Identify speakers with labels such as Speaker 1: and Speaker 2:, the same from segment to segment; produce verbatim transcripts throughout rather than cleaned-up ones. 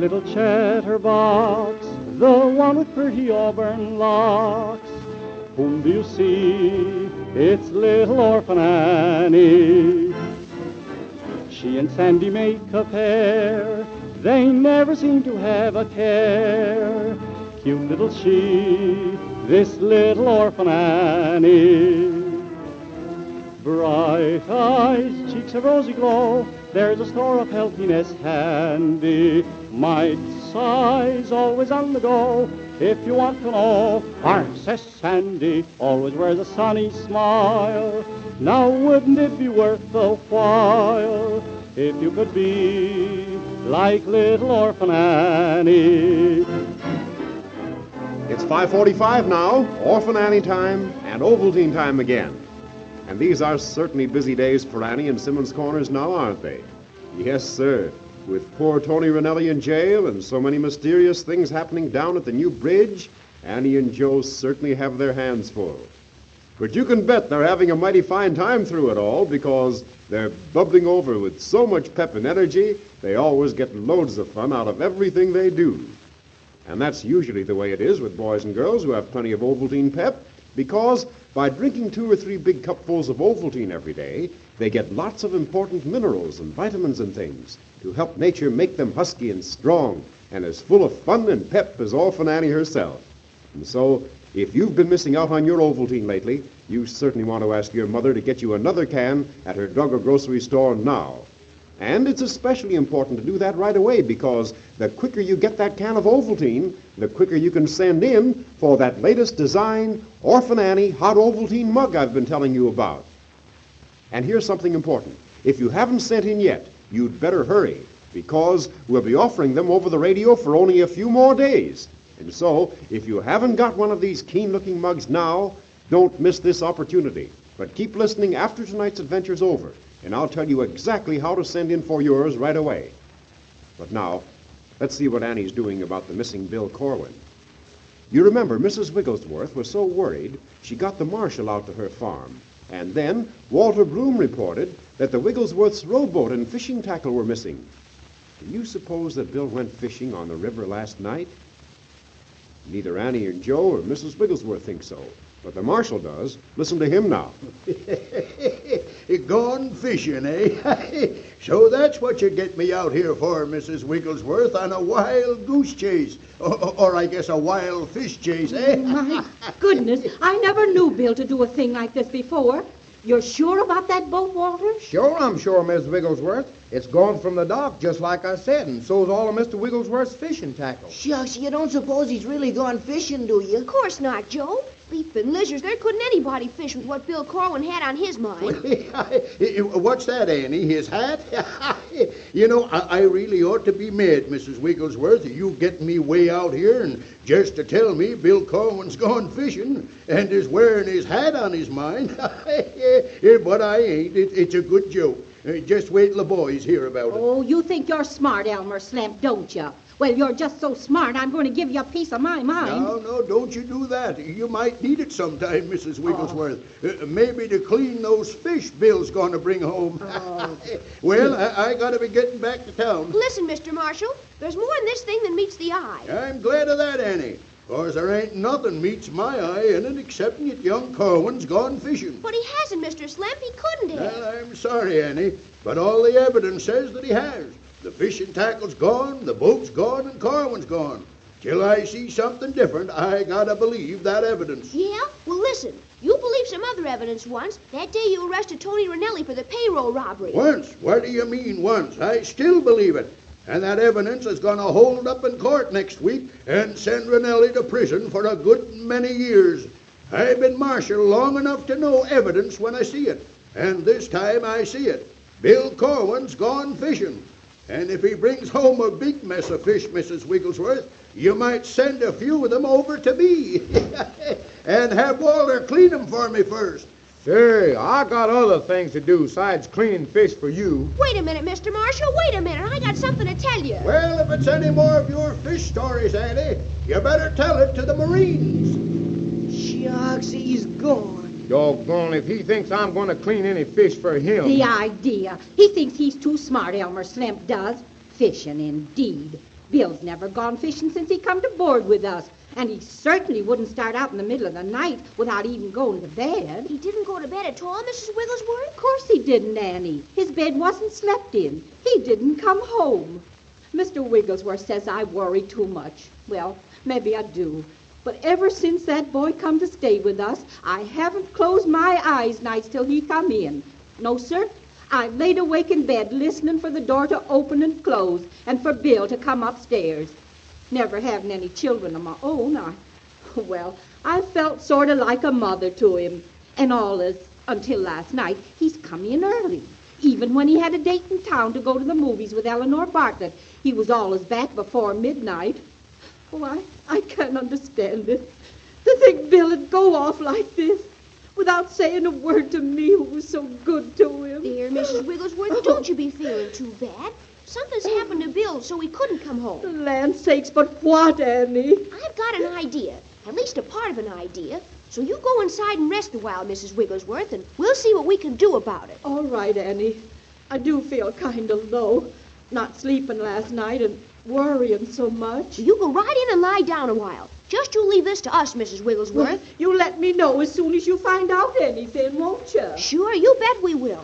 Speaker 1: little chatterbox, the one with pretty auburn locks. Whom do you see? It's little orphan Annie. She and Sandy make a pair, they never seem to have a care. Cute little she, this little orphan Annie. Bright eyes, cheeks of rosy glow, there's a store of healthiness handy. Might size, always on the go, if you want to know. Princess Sandy always wears a sunny smile. Now wouldn't it be worth the while if you could be like little orphan Annie?
Speaker 2: It's five forty-five now, Orphan Annie time, and Ovaltine time again. And these are certainly busy days for Annie in Simmons Corners now, aren't they? Yes, sir. With poor Tony Ranelli in jail and so many mysterious things happening down at the new bridge, Annie and Joe certainly have their hands full. But you can bet they're having a mighty fine time through it all, because they're bubbling over with so much pep and energy, they always get loads of fun out of everything they do. And that's usually the way it is with boys and girls who have plenty of Ovaltine pep, because by drinking two or three big cupfuls of Ovaltine every day, they get lots of important minerals and vitamins and things to help nature make them husky and strong and as full of fun and pep as Orphan Annie herself. And so, if you've been missing out on your Ovaltine lately, you certainly want to ask your mother to get you another can at her drug or grocery store now. And it's especially important to do that right away, because the quicker you get that can of Ovaltine, the quicker you can send in for that latest design Orphan Annie hot Ovaltine mug I've been telling you about. And here's something important. If you haven't sent in yet, you'd better hurry, because we'll be offering them over the radio for only a few more days. And so, if you haven't got one of these keen-looking mugs now, don't miss this opportunity. But keep listening after tonight's adventure's over, and I'll tell you exactly how to send in for yours right away. But now, let's see what Annie's doing about the missing Bill Corwin. You remember, Missus Wigglesworth was so worried, she got the marshal out to her farm. And then Walter Bloom reported that the Wigglesworth's rowboat and fishing tackle were missing. Do you suppose that Bill went fishing on the river last night? Neither Annie or Joe or Missus Wigglesworth think so, but the marshal does. Listen to him now.
Speaker 3: Gone fishing, eh? So that's what you get me out here for, Missus Wigglesworth, on a wild goose chase. Or, or I guess a wild fish chase, eh?
Speaker 4: My goodness, I never knew Bill to do a thing like this before. You're sure about that boat, Walter?
Speaker 5: Sure, I'm sure, Miss Wigglesworth. It's gone from the dock, just like I said, and so's all of Mister Wigglesworth's fishing tackle.
Speaker 6: Shucks, you don't suppose he's really gone fishing, do you?
Speaker 7: Of course not, Joe. Leaping lizards, there couldn't anybody fish with what Bill Corwin had on his mind.
Speaker 3: What's that, Annie? His hat? You know, I, I really ought to be mad, Missus Wigglesworth, you getting me way out here and just to tell me Bill Corwin's gone fishing and is wearing his hat on his mind. But I ain't. It, it's a good joke. Uh, just wait till the boys hear about it.
Speaker 4: Oh, you think you're smart, Elmer Slamp, don't you? Well, you're just so smart, I'm going to give you a piece of my mind.
Speaker 3: No, no, don't you do that. You might need it sometime, Missus Wigglesworth. Oh. Uh, maybe to clean those fish Bill's going to bring home. Oh. Well, I, I got to be getting back to town.
Speaker 7: Listen, Mister Marshal, there's more in this thing than meets the eye.
Speaker 3: I'm glad of that, Annie. Cause there ain't nothing meets my eye in it excepting that young Corwin's gone fishing.
Speaker 7: But he hasn't, Mister Slamp. He couldn't have.
Speaker 3: Well, I'm sorry, Annie, but all the evidence says that he has. The fishing tackle's gone, the boat's gone, and Corwin's gone. Till I see something different, I gotta believe that evidence.
Speaker 7: Yeah? Well, listen. You believed some other evidence once. That day you arrested Tony Ranelli for the payroll robbery.
Speaker 3: Once? What do you mean once? I still believe it. And that evidence is going to hold up in court next week and send Ranelli to prison for a good many years. I've been marshal long enough to know evidence when I see it. And this time I see it. Bill Corwin's gone fishing. And if he brings home a big mess of fish, Missus Wigglesworth, you might send a few of them over to me. And have Walter clean them for me first.
Speaker 5: Say, I got other things to do besides cleaning fish for you.
Speaker 7: Wait a minute, Mister Marshal. Wait a minute. I got something to tell you.
Speaker 3: Well, if it's any more of your fish stories, Annie, you better tell it to the Marines.
Speaker 6: Shucks, he's gone.
Speaker 5: Doggone, if he thinks I'm going to clean any fish for him.
Speaker 4: The idea. He thinks he's too smart, Elmer Slamp does. Fishing, indeed. Bill's never gone fishing since he come to board with us. And he certainly wouldn't start out in the middle of the night without even going to bed.
Speaker 7: He didn't go to bed at all, Missus Wigglesworth?
Speaker 4: Of course he didn't, Annie. His bed wasn't slept in. He didn't come home. Mister Wigglesworth says I worry too much. Well, maybe I do. But ever since that boy come to stay with us, I haven't closed my eyes nights till he come in. No, sir. I laid awake in bed listening for the door to open and close and for Bill to come upstairs. Never having any children of my own, I, well, I felt sort of like a mother to him. And all is, until last night, he's come in early. Even when he had a date in town to go to the movies with Eleanor Bartlett, he was always back before midnight. Oh, I, I can't understand it. To think Bill would go off like this, without saying a word to me who was so good to him.
Speaker 7: Dear Missus Wigglesworth, don't you be feeling too bad. Something's happened to Bill, so he couldn't come home.
Speaker 4: Land sakes, but what, Annie?
Speaker 7: I've got an idea, at least a part of an idea. So you go inside and rest a while, Missus Wigglesworth, and we'll see what we can do about it.
Speaker 4: All right, Annie. I do feel kind of low, not sleeping last night and worrying so much.
Speaker 7: You go right in and lie down a while. Just you leave this to us, Missus Wigglesworth.
Speaker 4: Well, you let me know as soon as you find out anything, won't you?
Speaker 7: Sure, you bet we will.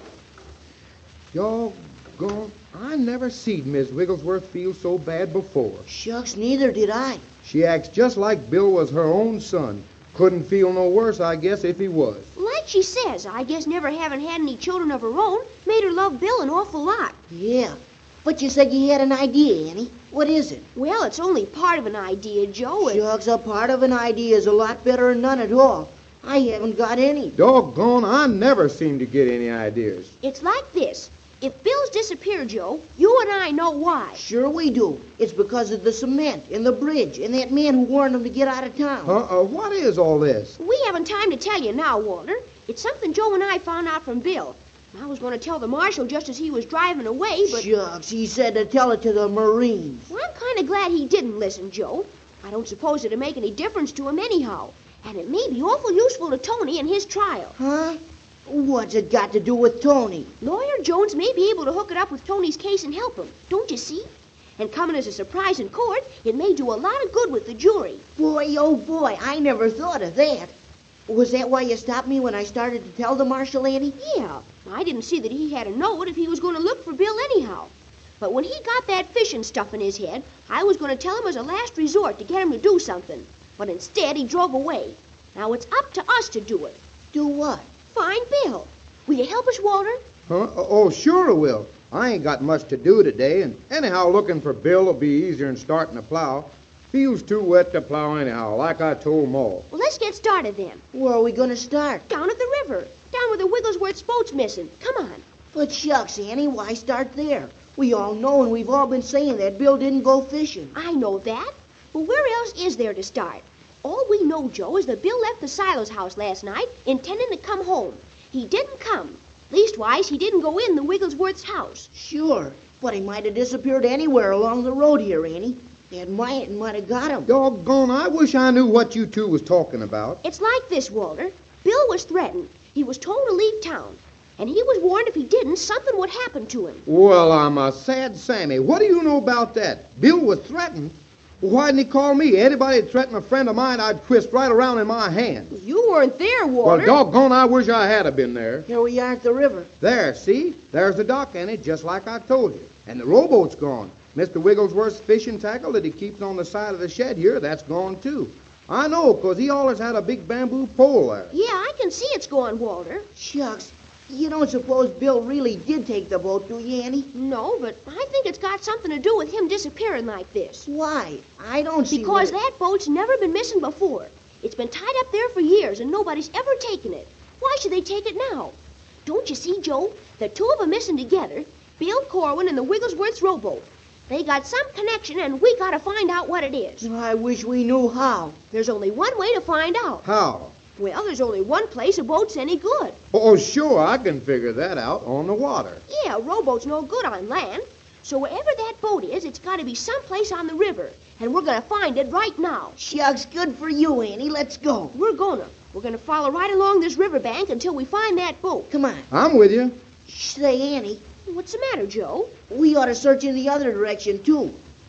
Speaker 5: Doggone, I never seen Miss Wigglesworth feel so bad before.
Speaker 6: Shucks, neither did I.
Speaker 5: She acts just like Bill was her own son. Couldn't feel no worse, I guess, if he was.
Speaker 7: Like she says, I guess never having had any children of her own made her love Bill an awful lot.
Speaker 6: Yeah. But you said you had an idea, Annie. What is it?
Speaker 7: Well, it's only part of an idea, Joe. and-
Speaker 6: Shucks, a part of an idea is a lot better than none at all. I haven't got any.
Speaker 5: Doggone, I never seem to get any ideas.
Speaker 7: It's like this. If Bill's disappeared, Joe, you and I know why.
Speaker 6: Sure we do. It's because of the cement and the bridge and that man who warned them to get out of town.
Speaker 5: Uh-uh, what is all this?
Speaker 7: We haven't time to tell you now, Walter. It's something Joe and I found out from Bill. I was going to tell the marshal just as he was driving away, but...
Speaker 6: Shucks, he said to tell it to the Marines.
Speaker 7: Well, I'm kind of glad he didn't listen, Joe. I don't suppose it'd make any difference to him anyhow. And it may be awful useful to Tony in his trial.
Speaker 6: Huh? What's it got to do with Tony?
Speaker 7: Lawyer Jones may be able to hook it up with Tony's case and help him. Don't you see? And coming as a surprise in court, it may do a lot of good with the jury.
Speaker 6: Boy, oh boy, I never thought of that. Was that why you stopped me when I started to tell the marshal, Annie?
Speaker 7: Yeah, I didn't see that he had to know it if he was going to look for Bill anyhow. But when he got that fishing stuff in his head, I was going to tell him as a last resort to get him to do something. But instead, he drove away. Now it's up to us to do it.
Speaker 6: Do what?
Speaker 7: Find Bill. Will you help us, Walter?
Speaker 5: Huh? Oh, sure I will. I ain't got much to do today, and anyhow, looking for Bill will be easier than starting to plow. Feels too wet to plow anyhow, like I told Ma.
Speaker 7: Well, let's get started then.
Speaker 6: Where are we going to start?
Speaker 7: Down at the river. Down where the Wigglesworth boat's missing. Come on.
Speaker 6: But shucks, Annie, why start there? We all know and we've all been saying that Bill didn't go fishing.
Speaker 7: I know that. But where else is there to start? All we know, Joe, is that Bill left the Silos house last night intending to come home. He didn't come. Leastwise, he didn't go in the Wigglesworth's house.
Speaker 6: Sure, but he might have disappeared anywhere along the road here, Annie. And might might have got him.
Speaker 5: Doggone, I wish I knew what you two was talking about.
Speaker 7: It's like this, Walter. Bill was threatened. He was told to leave town. And he was warned if he didn't, something would happen to him.
Speaker 5: Well, I'm a sad Sammy. What do you know about that? Bill was threatened. Well, why didn't he call me? Anybody that threatened a friend of mine, I'd twist right around in my hand.
Speaker 7: You weren't there,
Speaker 5: Well,
Speaker 7: Walter.
Speaker 5: doggone, I wish I had have been there.
Speaker 6: Here we are at the river.
Speaker 5: There, see? There's the dock, Annie, just like I told you. And the rowboat's gone. Mister Wigglesworth's fishing tackle that he keeps on the side of the shed here, that's gone, too. I know, 'cause he always had a big bamboo pole there.
Speaker 7: Yeah, I can see it's gone, Walter.
Speaker 6: Shucks, you don't suppose Bill really did take the boat, do you, Annie?
Speaker 7: No, but I think it's got something to do with him disappearing like this.
Speaker 6: Why? I don't see
Speaker 7: Because
Speaker 6: what...
Speaker 7: that boat's never been missing before. It's been tied up there for years, and nobody's ever taken it. Why should they take it now? Don't you see, Joe? The two of them missing together, Bill Corwin and the Wigglesworth's rowboat. They got some connection, and we gotta find out what it is.
Speaker 6: I wish we knew how.
Speaker 7: There's only one way to find out.
Speaker 5: How?
Speaker 7: Well, there's only one place a boat's any good.
Speaker 5: Oh, sure, I can figure that out on the water.
Speaker 7: Yeah, a rowboat's no good on land. So wherever that boat is, it's gotta be someplace on the river. And we're gonna find it right now.
Speaker 6: Shucks, good for you, Annie. Let's go.
Speaker 7: We're gonna. We're gonna follow right along this riverbank until we find that boat.
Speaker 6: Come on.
Speaker 5: I'm with you.
Speaker 6: Say, Annie,
Speaker 7: What's the matter, Joe?
Speaker 6: we ought to search in the other direction, too.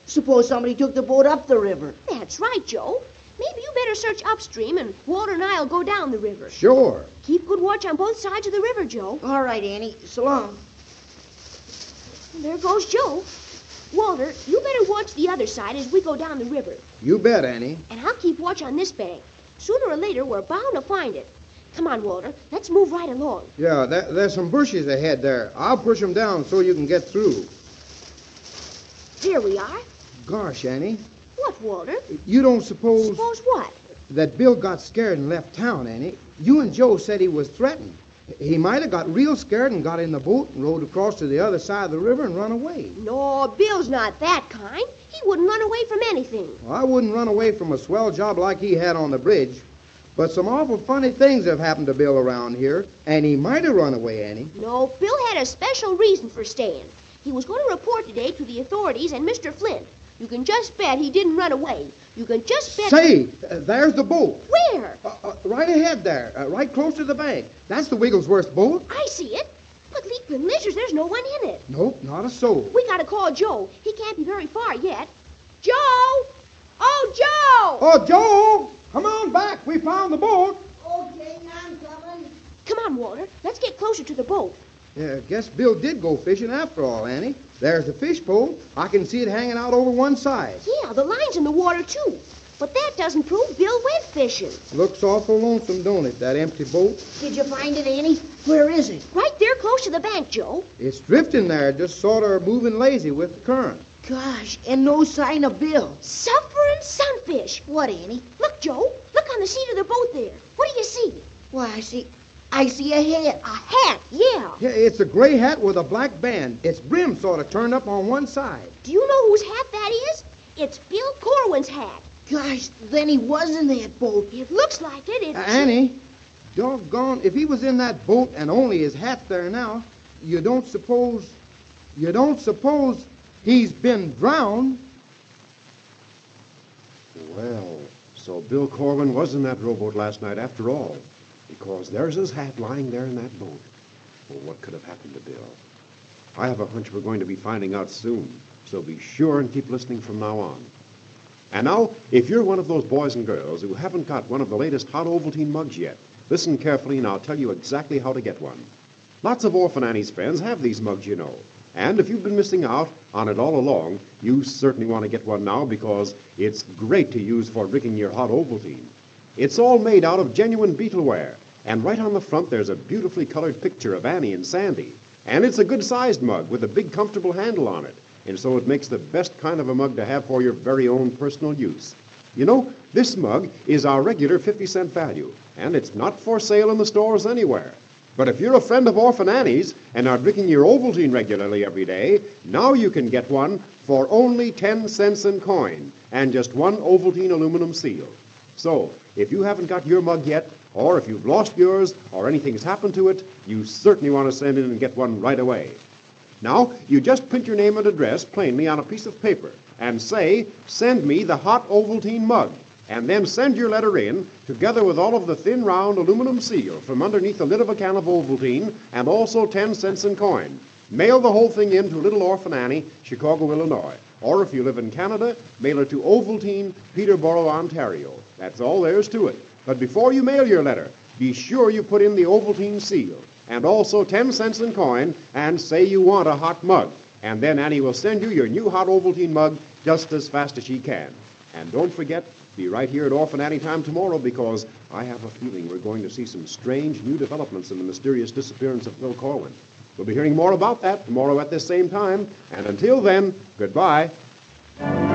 Speaker 6: Suppose somebody took the boat up the river.
Speaker 7: That's right, Joe. Maybe you better search upstream, and Walter and I'll go down the river.
Speaker 5: Sure.
Speaker 7: Keep good watch on both sides of the river, Joe.
Speaker 6: All right, Annie. So long.
Speaker 7: There goes Joe. Walter, you better watch the other side as we go down the river.
Speaker 5: You bet, Annie.
Speaker 7: And I'll keep watch on this bank. Sooner or later, we're bound to find it. Come on, Walter. Let's move right along.
Speaker 5: Yeah, there, there's some bushes ahead there. I'll push them down so you can get through.
Speaker 7: Here we are.
Speaker 5: Gosh, Annie.
Speaker 7: What, Walter?
Speaker 5: You don't suppose...
Speaker 7: Suppose what?
Speaker 5: That Bill got scared and left town, Annie. You and Joe said he was threatened. He might have got real scared and got in the boat and rowed across to the other side of the river and run away.
Speaker 7: No, Bill's not that kind. He wouldn't run away from anything.
Speaker 5: Well, I wouldn't run away from a swell job like he had on the bridge. But some awful funny things have happened to Bill around here, and he might have run away, Annie.
Speaker 7: No, Bill had a special reason for staying. He was going to report today to the authorities and Mister Flint. You can just bet he didn't run away. You can just bet...
Speaker 5: Say, uh, there's the boat.
Speaker 7: Where?
Speaker 5: Uh, uh, right ahead there, uh, right close to the bank. That's the Wigglesworth boat.
Speaker 7: I see it. But leaping lizards, there's no one in it.
Speaker 5: Nope, not a soul.
Speaker 7: We gotta call Joe. He can't be very far yet. Joe! Oh, Joe!
Speaker 5: Oh, Joe! Come on back. We found the boat.
Speaker 6: Okay, I'm coming.
Speaker 7: Come on, Walter. Let's get closer to the boat.
Speaker 5: Yeah, guess Bill did go fishing after all, Annie. There's the fish pole. I can see it hanging out over one side.
Speaker 7: Yeah, the line's in the water, too. But that doesn't prove Bill went fishing.
Speaker 5: Looks awful lonesome, don't it, that empty boat?
Speaker 6: Did you find it, Annie? Where is it?
Speaker 7: Right there close to the bank, Joe.
Speaker 5: It's drifting there, just sort of moving lazy with the current.
Speaker 6: Gosh, and no sign of Bill.
Speaker 7: Suffering sunfish.
Speaker 6: What, Annie?
Speaker 7: Look, Joe. Look on the seat of the boat there. What do you see?
Speaker 6: Why, I see... I see a hat.
Speaker 7: A hat, yeah.
Speaker 5: Yeah, it's a gray hat with a black band. Its brim sort of turned up on one side.
Speaker 7: Do you know whose hat that is? It's Bill Corwin's hat.
Speaker 6: Gosh, then he was in that boat.
Speaker 7: It looks like it. If
Speaker 5: Uh, Annie, doggone, if he was in that boat and only his hat's there now, you don't suppose... You don't suppose he's been drowned?
Speaker 2: Well, so Bill Corwin was in that rowboat last night after all, because there's his hat lying there in that boat. Well, what could have happened to Bill? I have a hunch we're going to be finding out soon, so be sure and keep listening from now on. And now, if you're one of those boys and girls who haven't got one of the latest Hot Ovaltine mugs yet, listen carefully and I'll tell you exactly how to get one. Lots of Orphan Annie's friends have these mugs, you know. And if you've been missing out on it all along, you certainly want to get one now because it's great to use for drinking your Hot Ovaltine. It's all made out of genuine beetleware, and right on the front there's a beautifully colored picture of Annie and Sandy. And it's a good-sized mug with a big, comfortable handle on it, and so it makes the best kind of a mug to have for your very own personal use. You know, this mug is our regular fifty cent value, and it's not for sale in the stores anywhere. But if you're a friend of Orphan Annie's and are drinking your Ovaltine regularly every day, now you can get one for only ten cents in coin and just one Ovaltine aluminum seal. So, if you haven't got your mug yet, or if you've lost yours, or anything's happened to it, you certainly want to send in and get one right away. Now, you just print your name and address plainly on a piece of paper and say, "Send me the Hot Ovaltine mug," and then send your letter in, together with all of the thin, round aluminum seal from underneath the lid of a can of Ovaltine, and also ten cents in coin. Mail the whole thing in to Little Orphan Annie, Chicago, Illinois. Or if you live in Canada, mail it to Ovaltine, Peterborough, Ontario. That's all there is to it. But before you mail your letter, be sure you put in the Ovaltine seal, and also ten cents in coin, and say you want a hot mug. And then Annie will send you your new Hot Ovaltine mug just as fast as she can. And don't forget, be right here at Orphan Annie time tomorrow, because I have a feeling we're going to see some strange new developments in the mysterious disappearance of Bill Corwin. We'll be hearing more about that tomorrow at this same time. And until then, goodbye.